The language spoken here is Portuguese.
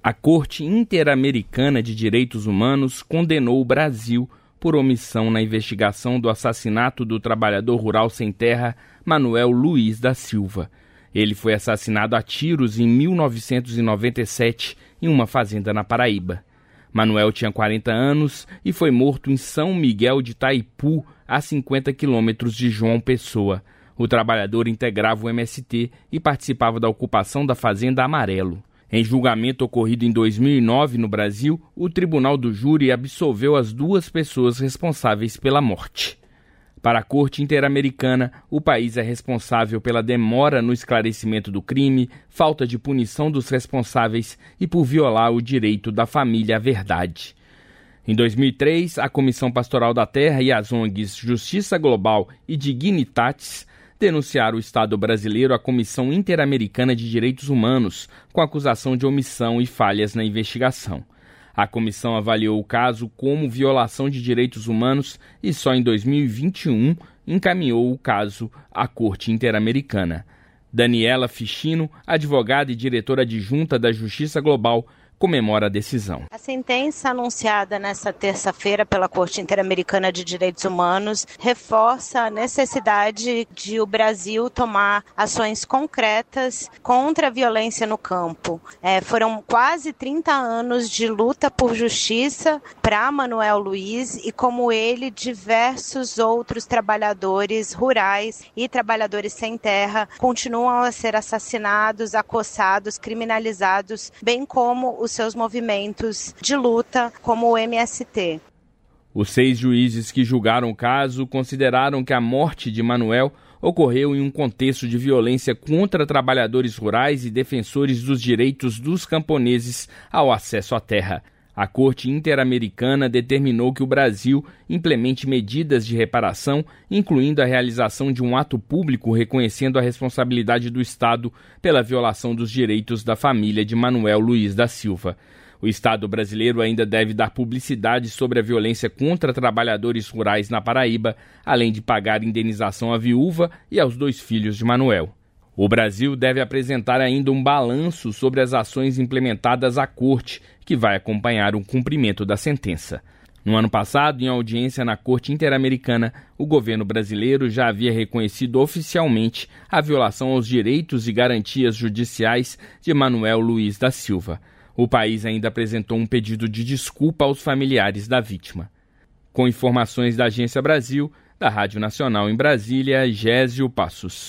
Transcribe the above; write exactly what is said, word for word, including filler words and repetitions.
A Corte Interamericana de Direitos Humanos condenou o Brasil por omissão na investigação do assassinato do trabalhador rural sem terra Manuel Luiz da Silva. Ele foi assassinado a tiros em mil novecentos e noventa e sete em uma fazenda na Paraíba. Manuel tinha quarenta anos e foi morto em São Miguel de Taipu, a cinquenta quilômetros de João Pessoa. O trabalhador integrava o M S T e participava da ocupação da Fazenda Amarelo. Em julgamento ocorrido em dois mil e nove no Brasil, o Tribunal do Júri absolveu as duas pessoas responsáveis pela morte. Para a Corte Interamericana, o país é responsável pela demora no esclarecimento do crime, falta de punição dos responsáveis e por violar o direito da família à verdade. Em dois mil e três, a Comissão Pastoral da Terra e as O N Gs Justiça Global e Dignitatis denunciaram o Estado brasileiro à Comissão Interamericana de Direitos Humanos com acusação de omissão e falhas na investigação. A comissão avaliou o caso como violação de direitos humanos e só em dois mil e vinte e um encaminhou o caso à Corte Interamericana. Daniela Fichino, advogada e diretora adjunta da Justiça Global, comemora a decisão. A sentença anunciada nesta terça-feira pela Corte Interamericana de Direitos Humanos reforça a necessidade de o Brasil tomar ações concretas contra a violência no campo. É, foram quase trinta anos de luta por justiça para Manuel Luiz e, como ele, diversos outros trabalhadores rurais e trabalhadores sem terra continuam a ser assassinados, acossados, criminalizados, bem como os seus movimentos de luta, como o M S T. Os seis juízes que julgaram o caso consideraram que a morte de Manuel ocorreu em um contexto de violência contra trabalhadores rurais e defensores dos direitos dos camponeses ao acesso à terra. A Corte Interamericana determinou que o Brasil implemente medidas de reparação, incluindo a realização de um ato público reconhecendo a responsabilidade do Estado pela violação dos direitos da família de Manuel Luiz da Silva. O Estado brasileiro ainda deve dar publicidade sobre a violência contra trabalhadores rurais na Paraíba, além de pagar indenização à viúva e aos dois filhos de Manuel. O Brasil deve apresentar ainda um balanço sobre as ações implementadas à Corte, que vai acompanhar o cumprimento da sentença. No ano passado, em audiência na Corte Interamericana, o governo brasileiro já havia reconhecido oficialmente a violação aos direitos e garantias judiciais de Manuel Luiz da Silva. O país ainda apresentou um pedido de desculpa aos familiares da vítima. Com informações da Agência Brasil, da Rádio Nacional em Brasília, Gésio Passos.